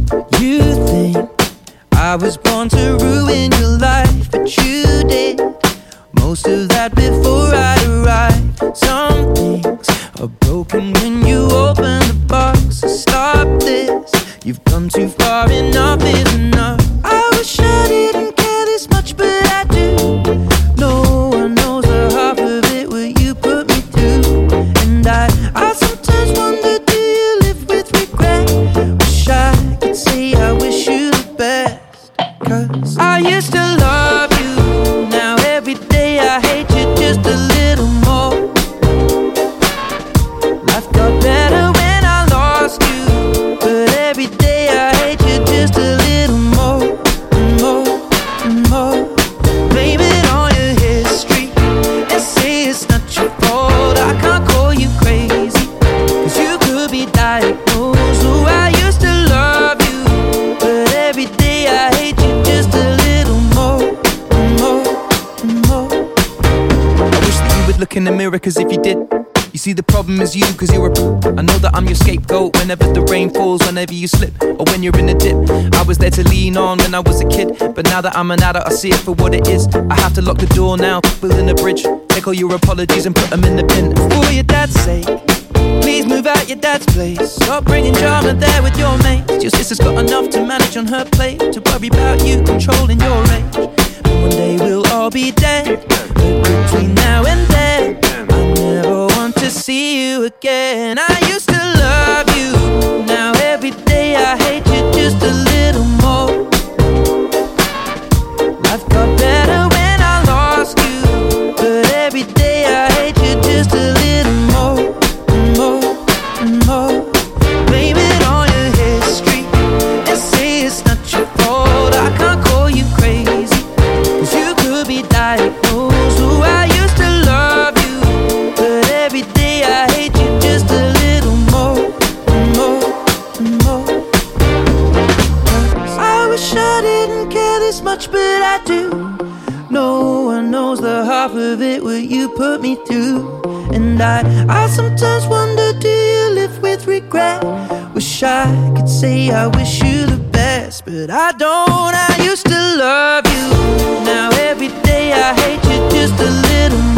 You think I was born to ruin your life, but you did most of that before I arrived. Some things are broken when you open the box. So stop this, you've come too far, enough is enough. I wish I didn't care this much, but I do. No one knows the half of it, what you put me through. And I sometimes wonder, do you live with regret? Wish I could say I wish you the best. 'Cause I used to love you, now every day I hate you just a little more. Life got better when I lost you, but every day I hate you just a little more, more, more. Blame it on your history and say it's not your fault. I can't call you crazy, 'cause you could be diagnosed. Oh, I used to love you, but every day I hate you just a little more, more, more. I wish that you would look in the mirror, 'cause if you did, you see the problem is you, 'cause you're I know that I'm your scapegoat whenever the rain falls, whenever you slip, or when you're in a dip. I was there to lean on when I was a kid, but now that I'm an adult I see it for what it is. I have to lock the door now, building a bridge. Take all your apologies and put them in the bin. For your dad's sake, please move out your dad's place. Stop bringing drama there with your mates. Your sister's got enough to manage on her plate, to worry about you controlling your age. And one day we'll all be dead, but between now and then I never want to see you again. I used to love you, now every day I hate you just a little more. Life got better when I lost you, but every day I hate you just a little more, more, more. Blame it on your history and say it's not your fault. I can't call you crazy, 'cause you could be diagnosed. Oh, I used to love you, but every day I hate you just a little more, more, more. 'Cause I wish I didn't care this much, but I do. No one knows the half of it, what you put me through. And I sometimes wonder, do you live with regret? Wish I could say I wish you the best, but I don't. I used to love you, now every day I hate you just a little more.